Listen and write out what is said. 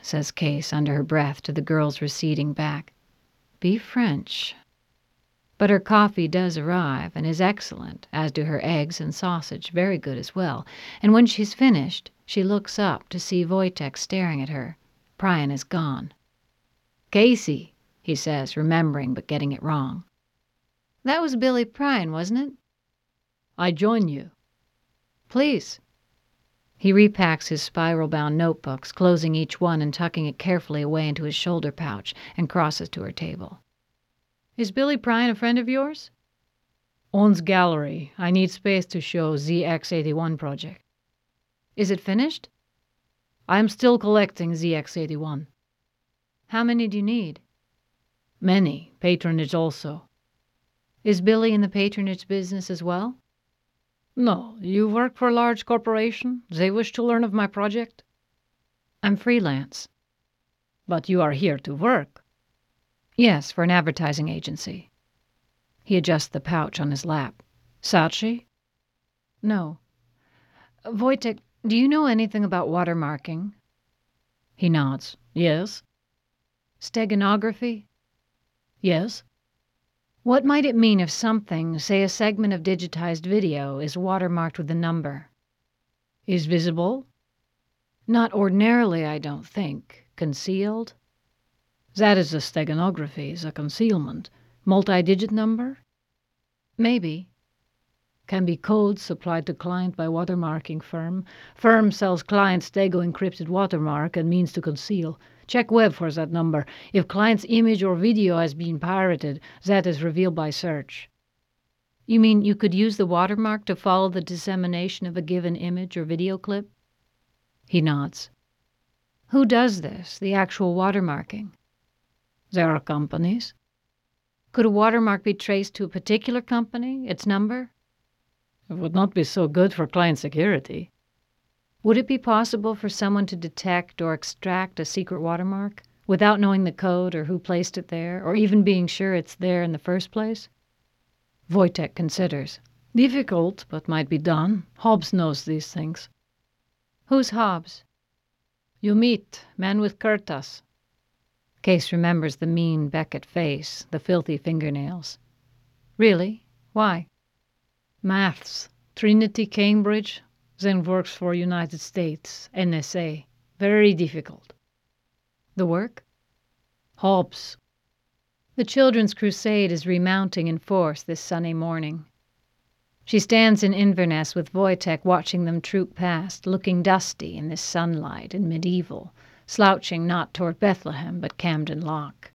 says Case under her breath to the girl's receding back. Be French. But her coffee does arrive, and is excellent, as do her eggs and sausage, very good as well, and when she's finished, she looks up to see Wojtek staring at her. Pryan is gone. Casey, he says, remembering but getting it wrong. That was Billy Pryan, wasn't it? I join you. Please. He repacks his spiral-bound notebooks, closing each one and tucking it carefully away into his shoulder pouch, and crosses to her table. Is Billy Pryan a friend of yours? Owns gallery. I need space to show ZX81 project. Is it finished? I am still collecting ZX81. How many do you need? Many. Patronage also. Is Billy in the patronage business as well? No. You work for a large corporation? They wish to learn of my project? I'm freelance. But you are here to work. Yes, for an advertising agency. He adjusts the pouch on his lap. Saatchi? No. Wojtek, do you know anything about watermarking? He nods. Yes. Steganography? Yes. What might it mean if something, say a segment of digitized video, is watermarked with a number? Is visible? Not ordinarily, I don't think. Concealed? That is the steganography, the concealment. Multi-digit number? Maybe. Can be codes supplied to client by watermarking firm. Firm sells client stego encrypted watermark and means to conceal. Check web for that number. If client's image or video has been pirated, that is revealed by search. You mean you could use the watermark to follow the dissemination of a given image or video clip? He nods. Who does this, the actual watermarking? There are companies. Could a watermark be traced to a particular company, its number? It would not be so good for client security. Would it be possible for someone to detect or extract a secret watermark without knowing the code or who placed it there, or even being sure it's there in the first place? Wojtek considers. Difficult, but might be done. Hobbes knows these things. Who's Hobbes? You meet, man with Curtas. Case remembers the mean Beckett face, the filthy fingernails. Really? Why? Maths. Trinity, Cambridge. Then works for United States, NSA. Very difficult. The work? Hobbes. The Children's Crusade is remounting in force this sunny morning. She stands in Inverness with Wojtek watching them troop past, looking dusty in this sunlight and medieval, slouching not toward Bethlehem but Camden Lock.